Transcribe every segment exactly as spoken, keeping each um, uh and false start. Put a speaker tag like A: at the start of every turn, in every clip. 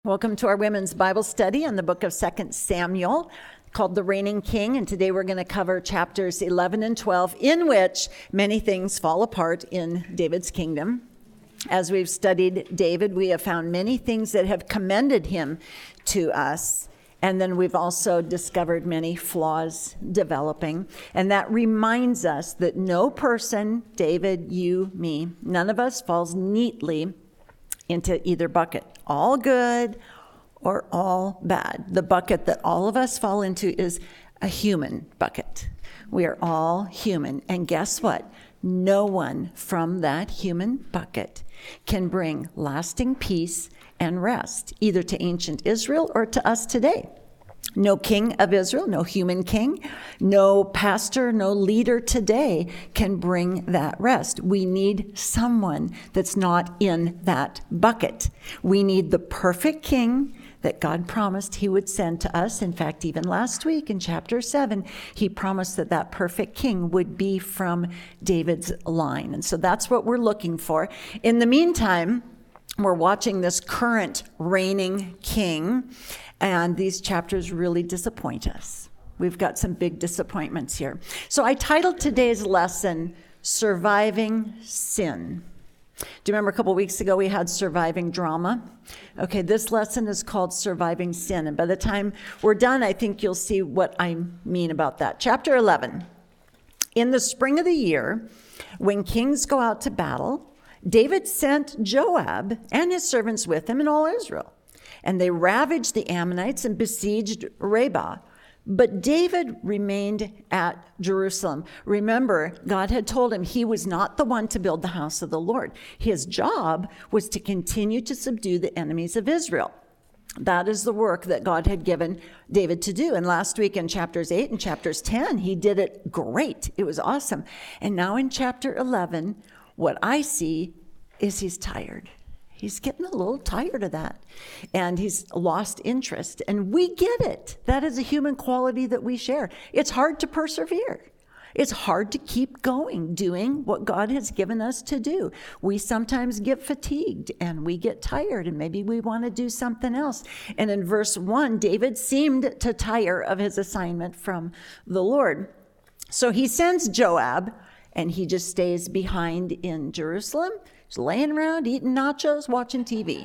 A: Welcome to our women's Bible study on the book of Second Samuel called The Reigning King. And today we're going to cover chapters eleven and twelve, in which many things fall apart in David's kingdom. As we've studied David, we have found many things that have commended him to us. And then we've also discovered many flaws developing. And that reminds us that no person, David, you, me, none of us falls neatly into either bucket, all good or all bad. The bucket that all of us fall into is a human bucket. We are all human. And guess what? No one from that human bucket can bring lasting peace and rest, either to ancient Israel or to us today. No king of Israel, no human king, no pastor, no leader today can bring that rest. We need someone that's not in that bucket. We need the perfect king that God promised he would send to us. In fact, even last week in chapter seven, he promised that that perfect king would be from David's line. And so that's what we're looking for. In the meantime, we're watching this current reigning king, and these chapters really disappoint us. We've got some big disappointments here. So I titled today's lesson, Surviving Sin. Do you remember a couple weeks ago we had Surviving Drama? Okay, this lesson is called Surviving Sin. And by the time we're done, I think you'll see what I mean about that. Chapter eleven. In the spring of the year, when kings go out to battle, David sent Joab and his servants with him and all Israel. And they ravaged the Ammonites and besieged Rabbah. But David remained at Jerusalem. Remember, God had told him he was not the one to build the house of the Lord. His job was to continue to subdue the enemies of Israel. That is the work that God had given David to do. And last week in chapters eight and chapters ten, he did it great. It was awesome. And now in chapter eleven, what I see is he's tired. He's getting a little tired of that. And he's lost interest. And we get it. That is a human quality that we share. It's hard to persevere. It's hard to keep going, doing what God has given us to do. We sometimes get fatigued and we get tired, and maybe we want to do something else. And in verse one, David seemed to tire of his assignment from the Lord. So he sends Joab, and he just stays behind in Jerusalem, just laying around, eating nachos, watching T V.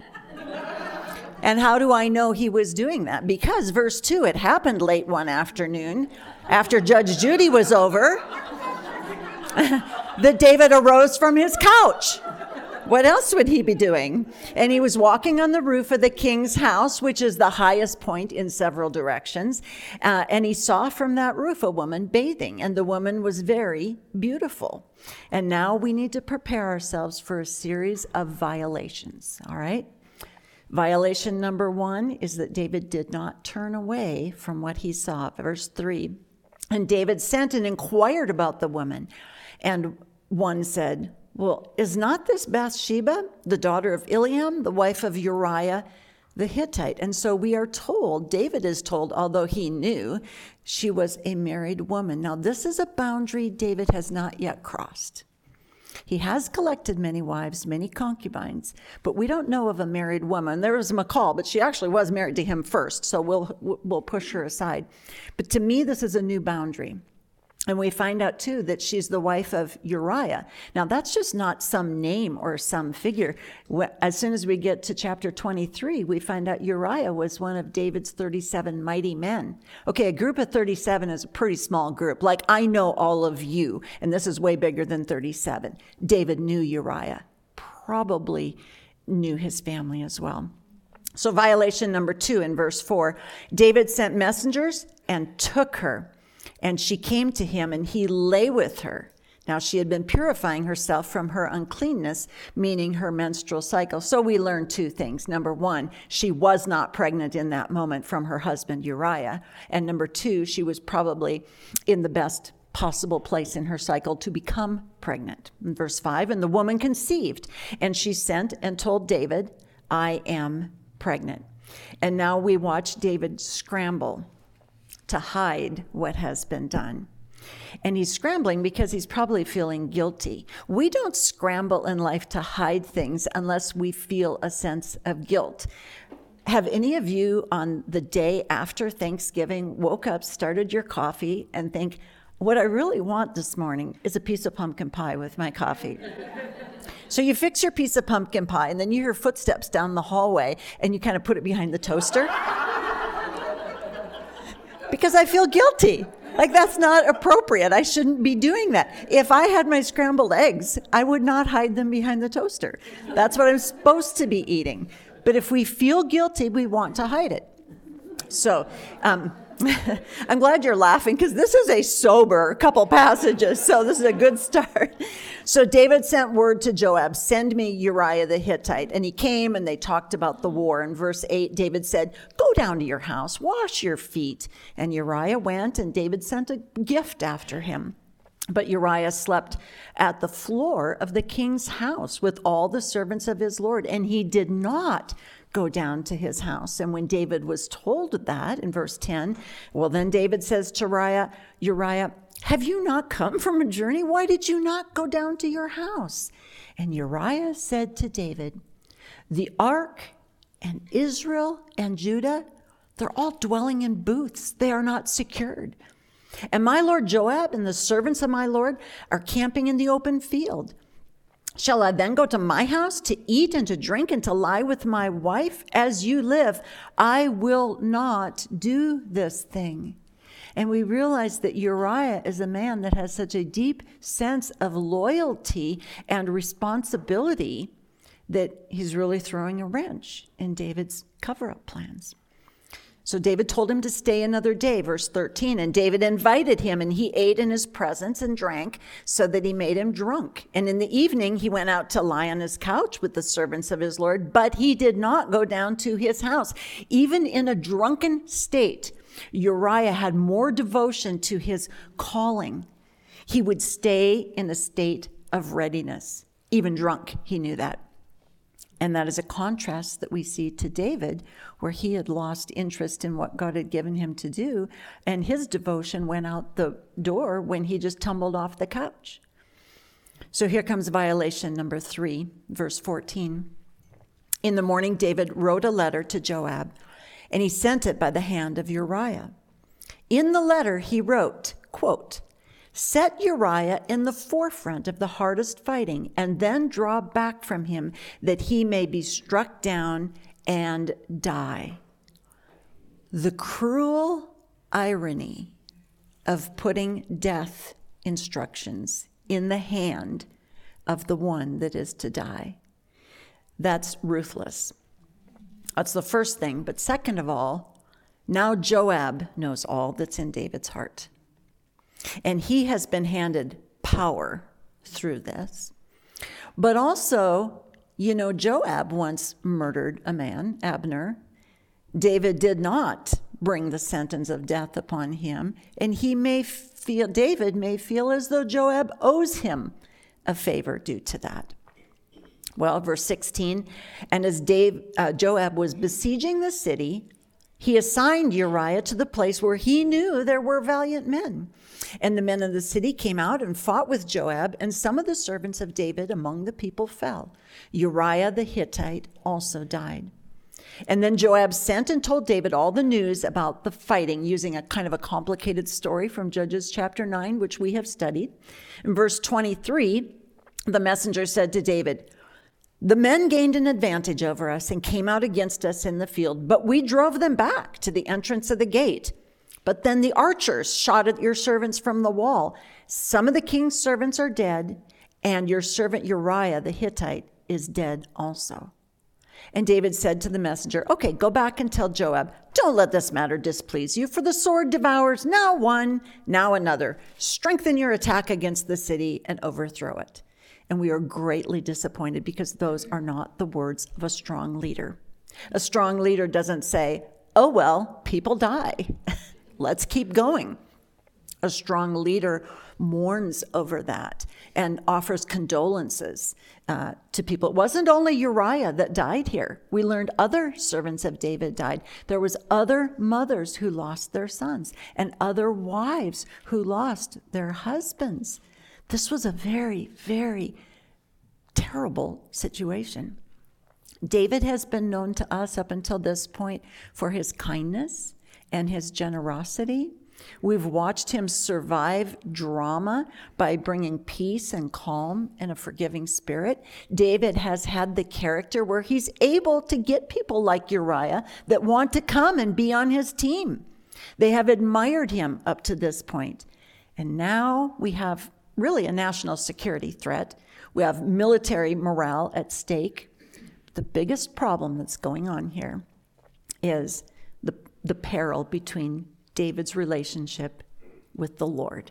A: And how do I know he was doing that? Because verse two, it happened late one afternoon after Judge Judy was over that David arose from his couch. What else would he be doing? And he was walking on the roof of the king's house, which is the highest point in several directions. Uh, and he saw from that roof a woman bathing, and the woman was very beautiful. And now we need to prepare ourselves for a series of violations, all right? Violation number one is that David did not turn away from what he saw. Verse three, and David sent and inquired about the woman. And one said, well, is not this Bathsheba, the daughter of Eliam, the wife of Uriah the Hittite? And so we are told, David is told, although he knew, she was a married woman. Now, this is a boundary David has not yet crossed. He has collected many wives, many concubines, but we don't know of a married woman. There was Michal, but she actually was married to him first, so we'll we'll push her aside. But to me, this is a new boundary. And we find out, too, that she's the wife of Uriah. Now, that's just not some name or some figure. As soon as we get to chapter twenty-three, we find out Uriah was one of David's thirty-seven mighty men. Okay, a group of thirty-seven is a pretty small group. Like, I know all of you, and this is way bigger than thirty-seven. David knew Uriah, probably knew his family as well. So violation number two in verse four, David sent messengers and took her. And she came to him, and he lay with her. Now, she had been purifying herself from her uncleanness, meaning her menstrual cycle. So we learned two things. Number one, she was not pregnant in that moment from her husband Uriah. And number two, she was probably in the best possible place in her cycle to become pregnant. In verse five, and the woman conceived, and she sent and told David, I am pregnant. And now we watch David scramble to hide what has been done. And he's scrambling because he's probably feeling guilty. We don't scramble in life to hide things unless we feel a sense of guilt. Have any of you on the day after Thanksgiving woke up, started your coffee, and think, what I really want this morning is a piece of pumpkin pie with my coffee? So you fix your piece of pumpkin pie, and then you hear footsteps down the hallway, and you kind of put it behind the toaster. Because I feel guilty. Like, that's not appropriate. I shouldn't be doing that. If I had my scrambled eggs, I would not hide them behind the toaster. That's what I'm supposed to be eating. But if we feel guilty, we want to hide it. So um, I'm glad you're laughing, because this is a sober couple passages, so this is a good start. So David sent word to Joab, send me Uriah the Hittite. And he came, and they talked about the war. In verse eight, David said, go down to your house, wash your feet. And Uriah went, and David sent a gift after him. But Uriah slept at the floor of the king's house with all the servants of his lord, and he did not go down to his house. And when David was told that, in verse ten, well, then David says to Uriah, Uriah, have you not come from a journey? Why did you not go down to your house? And Uriah said to David, the ark and Israel and Judah, they're all dwelling in booths. They are not secured. And my lord Joab and the servants of my lord are camping in the open field. Shall I then go to my house to eat and to drink and to lie with my wife? As you live, I will not do this thing. And we realize that Uriah is a man that has such a deep sense of loyalty and responsibility that he's really throwing a wrench in David's cover-up plans. So David told him to stay another day, verse thirteen, and David invited him, and he ate in his presence and drank so that he made him drunk. And in the evening, he went out to lie on his couch with the servants of his Lord, but he did not go down to his house. Even in a drunken state, Uriah had more devotion to his calling. He would stay in a state of readiness. Even drunk, he knew that. And that is a contrast that we see to David, where he had lost interest in what God had given him to do, and his devotion went out the door when he just tumbled off the couch. So here comes violation number three, verse fourteen. In the morning, David wrote a letter to Joab, and he sent it by the hand of Uriah. In the letter, he wrote, quote, set Uriah in the forefront of the hardest fighting, and then draw back from him, that he may be struck down and die. The cruel irony of putting death instructions in the hand of the one that is to die. That's ruthless. That's the first thing. But second of all, now Joab knows all that's in David's heart. And he has been handed power through this. But also, you know, Joab once murdered a man, Abner. David did not bring the sentence of death upon him. And he may feel, David may feel as though Joab owes him a favor due to that. Well, verse sixteen, and as Dave, uh, Joab was besieging the city, he assigned Uriah to the place where he knew there were valiant men. And the men of the city came out and fought with Joab, and some of the servants of David among the people fell. Uriah the Hittite also died. And then Joab sent and told David all the news about the fighting, using a kind of a complicated story from Judges chapter nine, which we have studied. In verse twenty-three, the messenger said to David, the men gained an advantage over us and came out against us in the field, but we drove them back to the entrance of the gate. But then the archers shot at your servants from the wall. Some of the king's servants are dead, and your servant Uriah the Hittite is dead also. And David said to the messenger, okay, go back and tell Joab, don't let this matter displease you, for the sword devours now one, now another. Strengthen your attack against the city and overthrow it. And we are greatly disappointed because those are not the words of a strong leader. A strong leader doesn't say, oh, well, people die. Let's keep going. A strong leader mourns over that and offers condolences uh, to people. It wasn't only Uriah that died here. We learned other servants of David died. There was other mothers who lost their sons and other wives who lost their husbands. This was a very, very terrible situation. David has been known to us up until this point for his kindness and his generosity. We've watched him survive drama by bringing peace and calm and a forgiving spirit. David has had the character where he's able to get people like Uriah that want to come and be on his team. They have admired him up to this point. And now we have really a national security threat. We have military morale at stake. The biggest problem that's going on here is the, the peril between David's relationship with the Lord.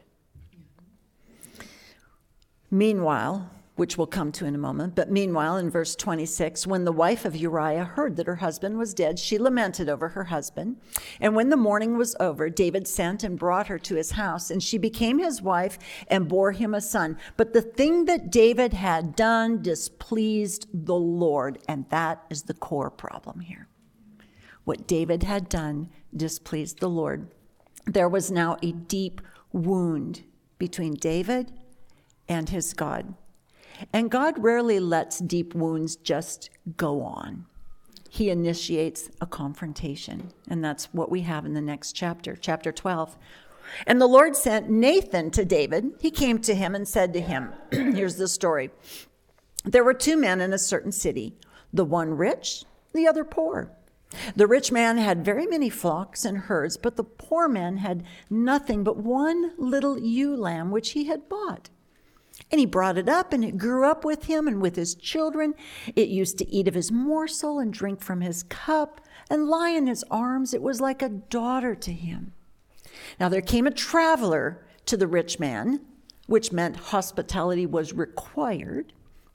A: Meanwhile, which we'll come to in a moment, but meanwhile, in verse twenty-six, when the wife of Uriah heard that her husband was dead, she lamented over her husband. And when the mourning was over, David sent and brought her to his house, and she became his wife and bore him a son. But the thing that David had done displeased the Lord, and that is the core problem here. What David had done displeased the Lord. There was now a deep wound between David and his God. And God rarely lets deep wounds just go on. He initiates a confrontation. And that's what we have in the next chapter, chapter twelve. And the Lord sent Nathan to David. He came to him and said to him, here's the story. There were two men in a certain city, the one rich, the other poor. The rich man had very many flocks and herds, but the poor man had nothing but one little ewe lamb, which he had bought. And he brought it up, and it grew up with him and with his children. It used to eat of his morsel and drink from his cup and lie in his arms. It was like a daughter to him. Now there came a traveler to the rich man, which meant hospitality was required.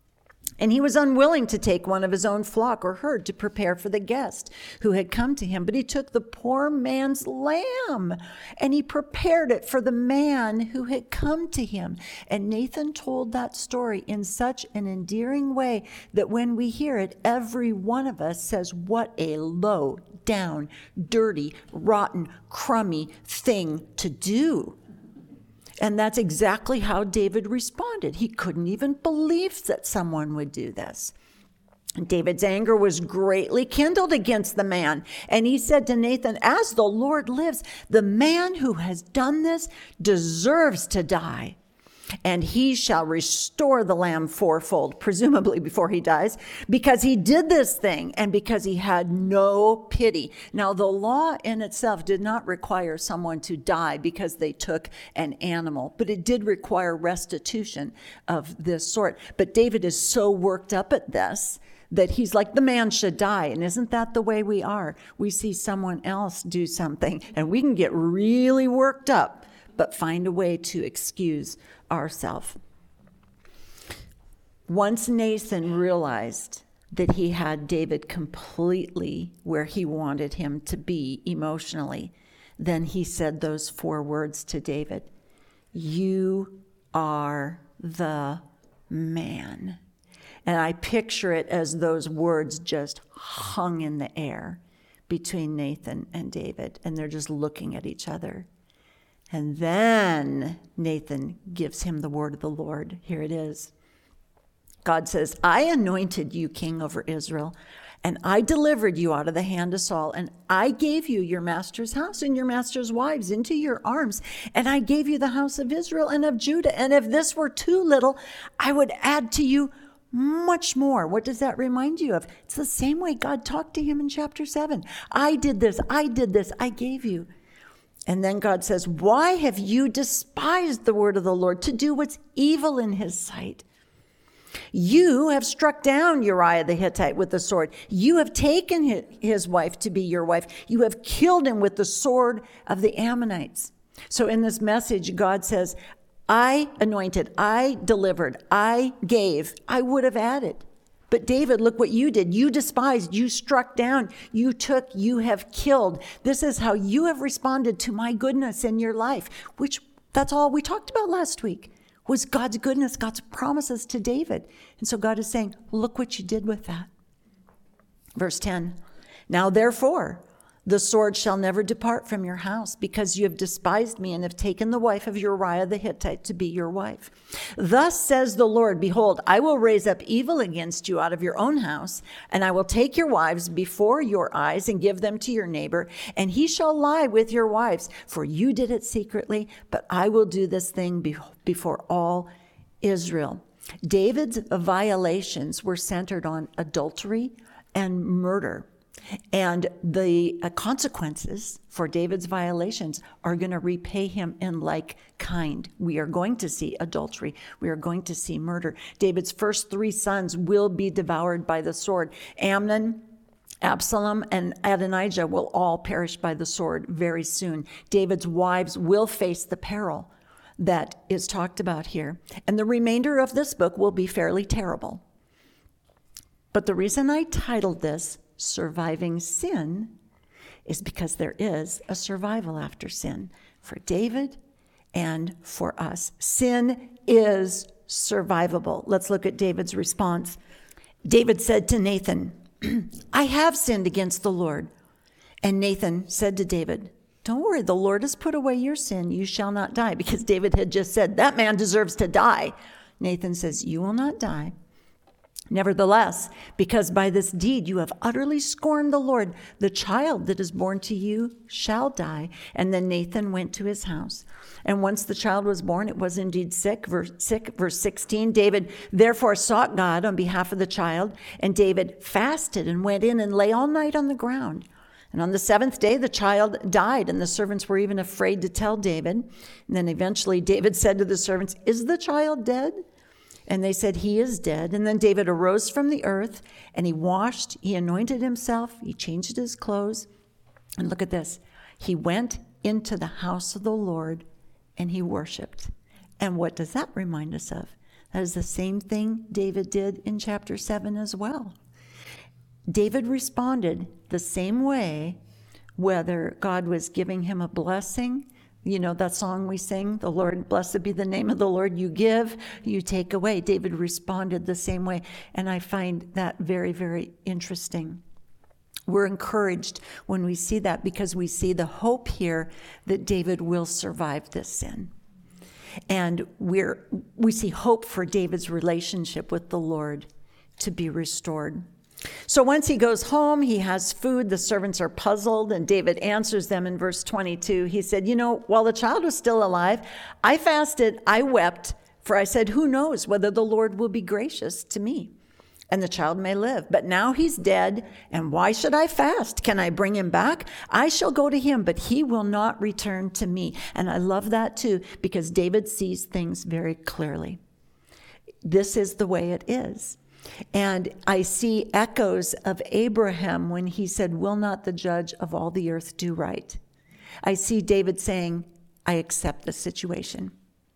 A: And he was unwilling to take one of his own flock or herd to prepare for the guest who had come to him. But he took the poor man's lamb and he prepared it for the man who had come to him. And Nathan told that story in such an endearing way that when we hear it, every one of us says, what a low down, dirty, rotten, crummy thing to do. And that's exactly how David responded. He couldn't even believe that someone would do this. And David's anger was greatly kindled against the man. And he said to Nathan, as the Lord lives, the man who has done this deserves to die. And he shall restore the lamb fourfold, presumably before he dies, because he did this thing and because he had no pity. Now, the law in itself did not require someone to die because they took an animal, but it did require restitution of this sort. But David is so worked up at this that he's like, the man should die. And isn't that the way we are? We see someone else do something and we can get really worked up, but find a way to excuse ourselves. Once Nathan realized that he had David completely where he wanted him to be emotionally, then he said those four words to David, you are the man. And I picture it as those words just hung in the air between Nathan and David, and they're just looking at each other. And then Nathan gives him the word of the Lord. Here it is. God says, I anointed you king over Israel, and I delivered you out of the hand of Saul, and I gave you your master's house and your master's wives into your arms, and I gave you the house of Israel and of Judah. And if this were too little, I would add to you much more. What does that remind you of? It's the same way God talked to him in chapter seven. I did this, I did this, I gave you. And then God says, why have you despised the word of the Lord to do what's evil in his sight? You have struck down Uriah the Hittite with the sword. You have taken his wife to be your wife. You have killed him with the sword of the Ammonites. So in this message, God says, I anointed, I delivered, I gave, I would have added. But David, look what you did. You despised, you struck down, you took, you have killed. This is how you have responded to my goodness in your life, which that's all we talked about last week, was God's goodness, God's promises to David. And so God is saying, look what you did with that. Verse ten, now therefore, The sword shall never depart from your house, because you have despised me and have taken the wife of Uriah the Hittite to be your wife. Thus says the Lord, behold, I will raise up evil against you out of your own house, and I will take your wives before your eyes and give them to your neighbor, and he shall lie with your wives, for you did it secretly, but I will do this thing be- before all Israel. David's violations were centered on adultery and murder. And the uh, consequences for David's violations are going to repay him in like kind. We are going to see adultery. We are going to see murder. David's first three sons will be devoured by the sword. Amnon, Absalom, and Adonijah will all perish by the sword very soon. David's wives will face the peril that is talked about here. And the remainder of this book will be fairly terrible. But the reason I titled this Surviving Sin is because there is a survival after sin for David and for us. Sin is survivable. Let's look at David's response. David said to Nathan, I have sinned against the Lord. And Nathan said to David, don't worry, the Lord has put away your sin. You shall not die. Because David had just said, that man deserves to die. Nathan says, you will not die. Nevertheless, because by this deed you have utterly scorned the Lord, the child that is born to you shall die. And then Nathan went to his house. And once the child was born, it was indeed sick. Verse, sick. Verse sixteen, David therefore sought God on behalf of the child, and David fasted and went in and lay all night on the ground. And on the seventh day, the child died, and the servants were even afraid to tell David. And then eventually David said to the servants, is the child dead? And they said, he is dead. And then David arose from the earth, and he washed, he anointed himself, he changed his clothes. And look at this. He went into the house of the Lord, and he worshiped. And what does that remind us of? That is the same thing David did in chapter seven as well. David responded the same way, whether God was giving him a blessing. You know that song we sing, the Lord, blessed be the name of the Lord, you give, you take away. David responded the same way, and I find that very, very interesting. We're encouraged when we see that because we see the hope here that David will survive this sin. And we're we see hope for David's relationship with the Lord to be restored. So once he goes home, he has food. The servants are puzzled, and David answers them in verse twenty-two. He said, you know, while the child was still alive, I fasted, I wept, for I said, who knows whether the Lord will be gracious to me, and the child may live. But now he's dead, and why should I fast? Can I bring him back? I shall go to him, but he will not return to me. And I love that too, because David sees things very clearly. This is the way it is. And I see echoes of Abraham when he said, will not the judge of all the earth do right? I see David saying, I accept the situation.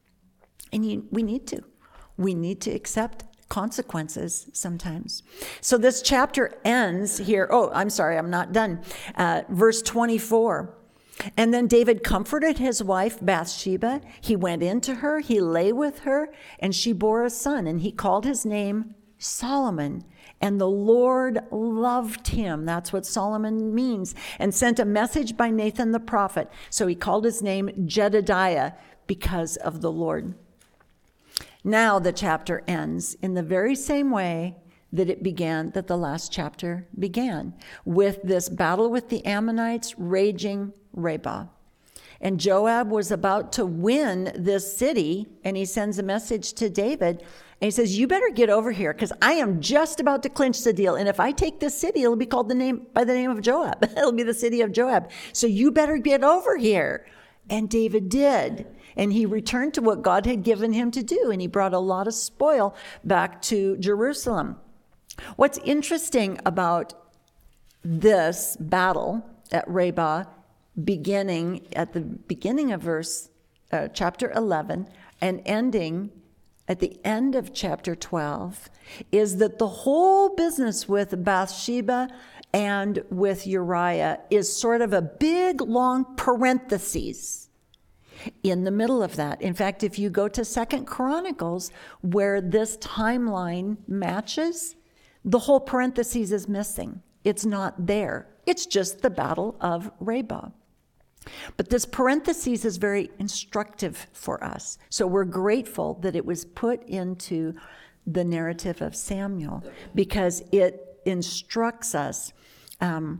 A: And you, we need to. We need to accept consequences sometimes. So this chapter ends here. Oh, I'm sorry, I'm not done. Uh, verse twenty-four. And then David comforted his wife Bathsheba. He went into her, he lay with her, and she bore a son, and he called his name Solomon, and the Lord loved him. That's what Solomon means, and sent a message by Nathan the prophet. So he called his name Jedediah because of the Lord. Now the chapter ends in the very same way that it began, that the last chapter began, with this battle with the Ammonites raging Rabbah. And Joab was about to win this city, and he sends a message to David, and he says, you better get over here, because I am just about to clinch the deal, and if I take this city, it'll be called the name by the name of Joab. It'll be the city of Joab. So you better get over here. And David did. And he returned to what God had given him to do, and he brought a lot of spoil back to Jerusalem. What's interesting about this battle at Rabbah, beginning at the beginning of verse uh, chapter eleven and ending at the end of chapter twelve, is that the whole business with Bathsheba and with Uriah is sort of a big long parentheses in the middle of that. In fact, if you go to Second Chronicles, where this timeline matches, the whole parentheses is missing. It's not there It's just the Battle of Rabbah. But this parenthesis is very instructive for us. So we're grateful that it was put into the narrative of Samuel because it instructs us um,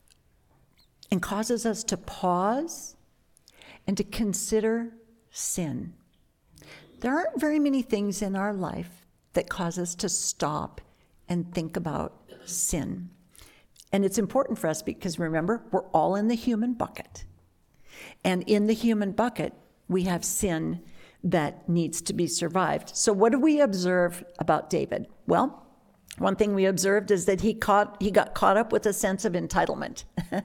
A: and causes us to pause and to consider sin. There aren't very many things in our life that cause us to stop and think about sin. And it's important for us because, remember, we're all in the human bucket. And in the human bucket, we have sin that needs to be survived. So what do we observe about David? Well, one thing we observed is that he caught he got caught up with a sense of entitlement.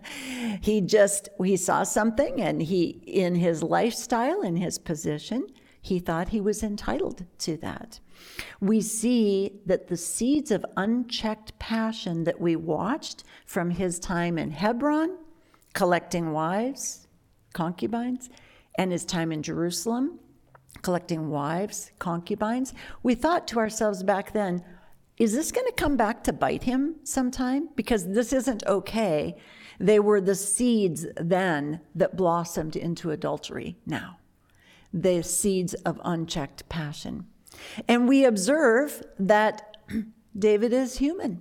A: he just, he saw something, and he, in his lifestyle, in his position, he thought he was entitled to that. We see that the seeds of unchecked passion that we watched from his time in Hebron, collecting wives, concubines, and his time in Jerusalem, collecting wives, concubines, we thought to ourselves back then, is this going to come back to bite him sometime? Because this isn't okay. They were the seeds then that blossomed into adultery now. The seeds of unchecked passion. And we observe that David is human.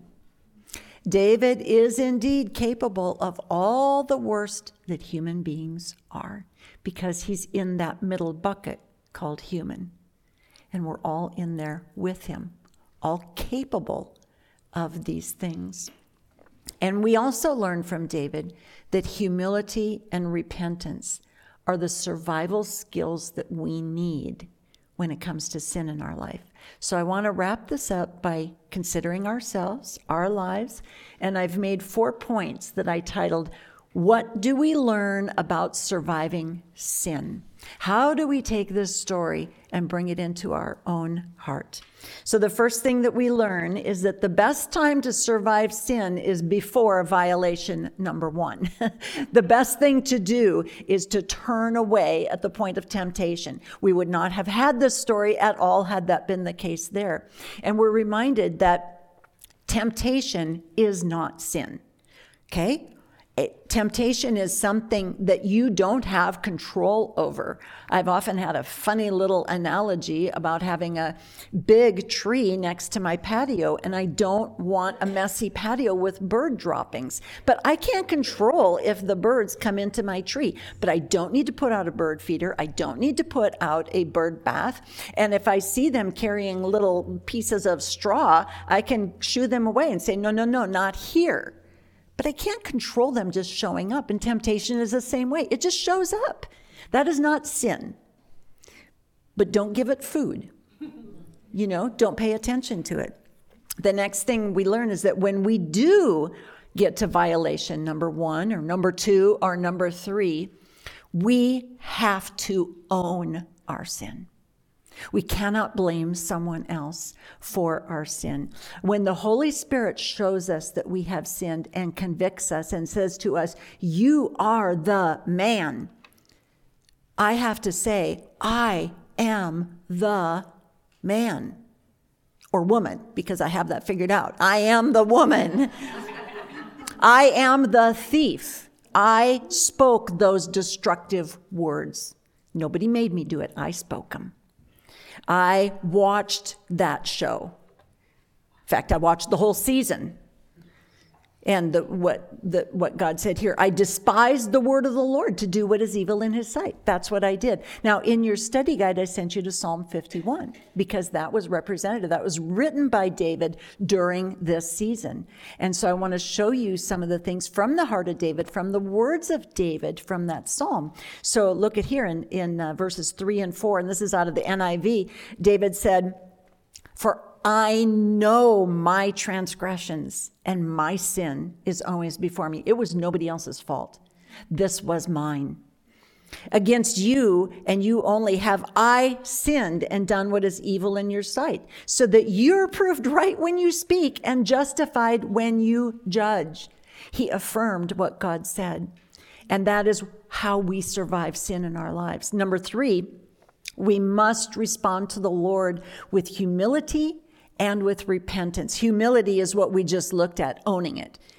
A: David is indeed capable of all the worst that human beings are, because he's in that middle bucket called human. And we're all in there with him, all capable of these things. And we also learn from David that humility and repentance are the survival skills that we need when it comes to sin in our life. So I want to wrap this up by considering ourselves, our lives, and I've made four points that I titled, What Do We Learn About Surviving Sin? How do we take this story and bring it into our own heart? So the first thing that we learn is that the best time to survive sin is before violation number one. The best thing to do is to turn away at the point of temptation. We would not have had this story at all had that been the case there. And we're reminded that temptation is not sin. Okay? Temptation is something that you don't have control over. I've often had a funny little analogy about having a big tree next to my patio, and I don't want a messy patio with bird droppings. But I can't control if the birds come into my tree. But I don't need to put out a bird feeder. I don't need to put out a bird bath. And if I see them carrying little pieces of straw, I can shoo them away and say, no, no, no, not here. But I can't control them just showing up. And temptation is the same way. It just shows up. That is not sin. But don't give it food. You know, don't pay attention to it. The next thing we learn is that when we do get to violation number one or number two or number three, we have to own our sin. We cannot blame someone else for our sin. When the Holy Spirit shows us that we have sinned and convicts us and says to us, you are the man, I have to say, I am the man or woman, because I have that figured out. I am the woman. I am the thief. I spoke those destructive words. Nobody made me do it. I spoke them. I watched that show. In fact, I watched the whole season. And the, what, the, what God said here, I despised the word of the Lord to do what is evil in his sight. That's what I did. Now, in your study guide, I sent you to Psalm fifty-one because that was representative. That was written by David during this season. And so I want to show you some of the things from the heart of David, from the words of David from that psalm. So look at here in, in uh, verses three and four, and this is out of the N I V. David said, for I know my transgressions and my sin is always before me. It was nobody else's fault. This was mine. Against you and you only have I sinned and done what is evil in your sight, so that you're proved right when you speak and justified when you judge. He affirmed what God said. And that is how we survive sin in our lives. Number three, we must respond to the Lord with humility and with repentance. Humility is what we just looked at, owning it.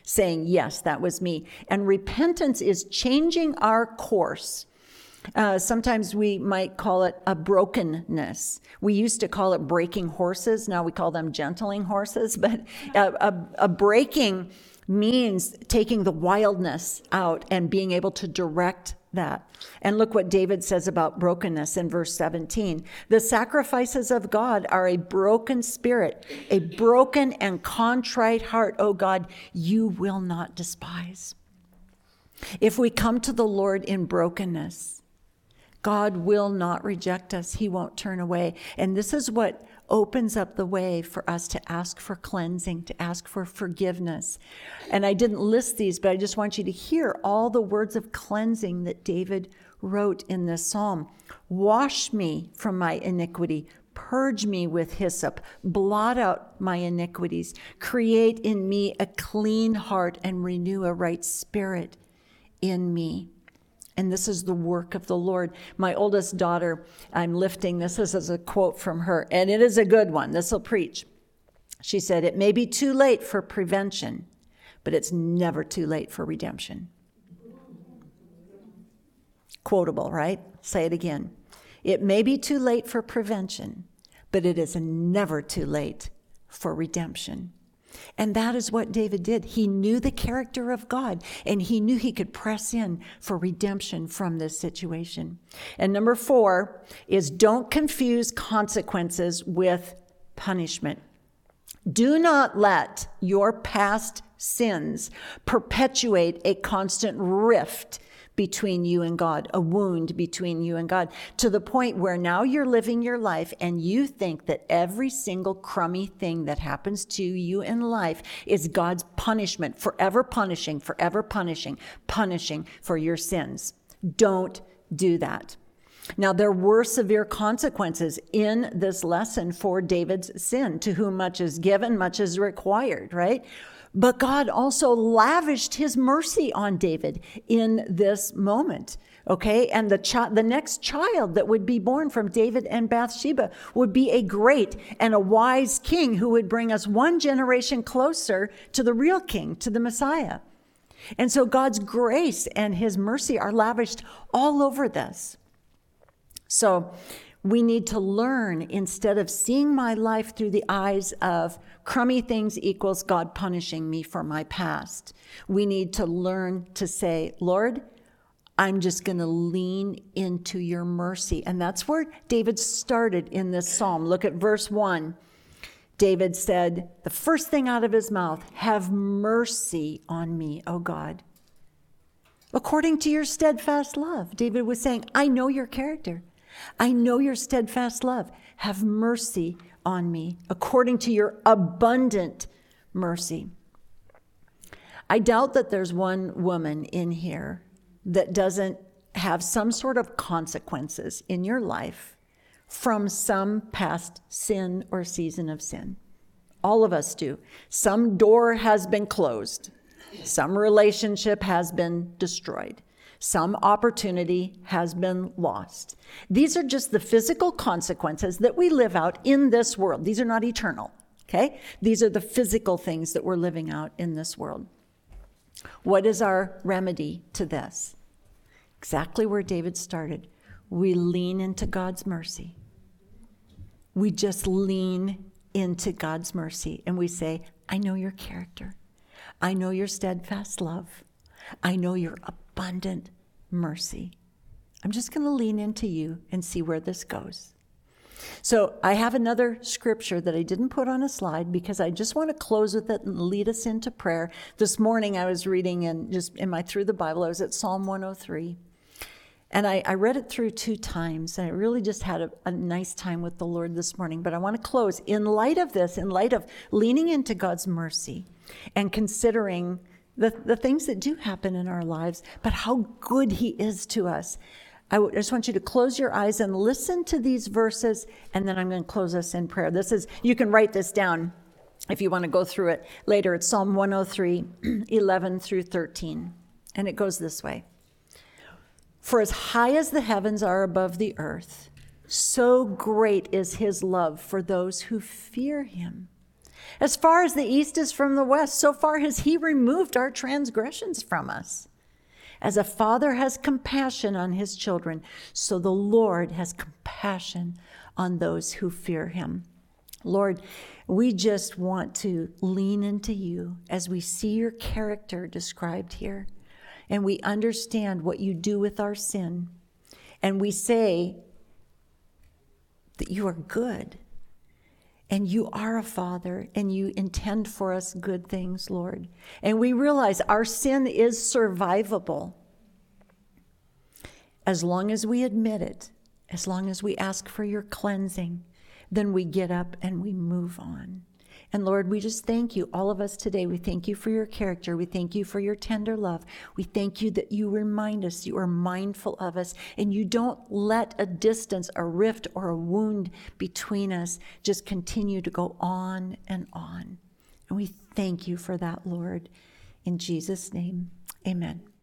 A: saying, yes, that was me. And repentance is changing our course. Uh, sometimes we might call it a brokenness. We used to call it breaking horses. Now we call them gentling horses. But a, a, a breaking means taking the wildness out and being able to direct that. And look what David says about brokenness in verse seventeen. The sacrifices of God are a broken spirit, a broken and contrite heart. Oh God, you will not despise. If we come to the Lord in brokenness, God will not reject us. He won't turn away. And this is what opens up the way for us to ask for cleansing, to ask for forgiveness. And I didn't list these, but I just want you to hear all the words of cleansing that David wrote in this psalm. Wash me from my iniquity. Purge me with hyssop. Blot out my iniquities. Create in me a clean heart and renew a right spirit in me. And this is the work of the Lord. My oldest daughter, I'm lifting this. This is a quote from her, and it is a good one. This will preach. She said, it may be too late for prevention, but it's never too late for redemption. Quotable, right? Say it again. It may be too late for prevention, but it is never too late for redemption. And that is what David did. He knew the character of God, and he knew he could press in for redemption from this situation. And number four is don't confuse consequences with punishment. Do not let your past sins perpetuate a constant rift between you and God, a wound between you and God, to the point where now you're living your life and you think that every single crummy thing that happens to you in life is God's punishment, forever punishing, forever punishing, punishing for your sins. Don't do that. Now, there were severe consequences in this lesson for David's sin. To whom much is given, much is required, right? But God also lavished his mercy on David in this moment, okay? And the chi- the next child that would be born from David and Bathsheba would be a great and a wise king who would bring us one generation closer to the real king, to the Messiah. And so God's grace and his mercy are lavished all over this. So we need to learn, instead of seeing my life through the eyes of crummy things equals God punishing me for my past, we need to learn to say, Lord, I'm just going to lean into your mercy. And that's where David started in this psalm. Look at verse one. David said, the first thing out of his mouth, have mercy on me, O God. According to your steadfast love, David was saying, I know your character. I know your steadfast love. Have mercy on me according to your abundant mercy. I doubt that there's one woman in here that doesn't have some sort of consequences in your life from some past sin or season of sin. All of us do. Some door has been closed. Some relationship has been destroyed. Some opportunity has been lost. These are just the physical consequences that we live out in this world. These are not eternal, okay? These are the physical things that we're living out in this world. What is our remedy to this? Exactly where David started. We lean into God's mercy. We just lean into God's mercy and we say, I know your character. I know your steadfast love. I know your abundant mercy. I'm just going to lean into you and see where this goes. So I have another scripture that I didn't put on a slide because I just want to close with it and lead us into prayer. This morning I was reading in just in my Through the Bible, I was at Psalm one oh three. And I, I read it through two times, and I really just had a, a nice time with the Lord this morning. But I want to close in light of this, in light of leaning into God's mercy and considering the, the things that do happen in our lives, but how good he is to us. I, w- I just want you to close your eyes and listen to these verses, and then I'm going to close us in prayer. This is, you can write this down if you want to go through it later. It's Psalm one oh three, eleven through thirteen. And it goes this way. For as high as the heavens are above the earth, so great is his love for those who fear him. As far as the east is from the west, so far has he removed our transgressions from us. As a father has compassion on his children, so the Lord has compassion on those who fear him. Lord, we just want to lean into you as we see your character described here, and we understand what you do with our sin. And we say that you are good, and you are a father, and you intend for us good things, Lord. And we realize our sin is survivable as long as we admit it, as long as we ask for your cleansing. Then we get up and we move on. And Lord, we just thank you, all of us today. We thank you for your character. We thank you for your tender love. We thank you that you remind us, you are mindful of us, and you don't let a distance, a rift, or a wound between us just continue to go on and on. And we thank you for that, Lord. In Jesus' name, amen.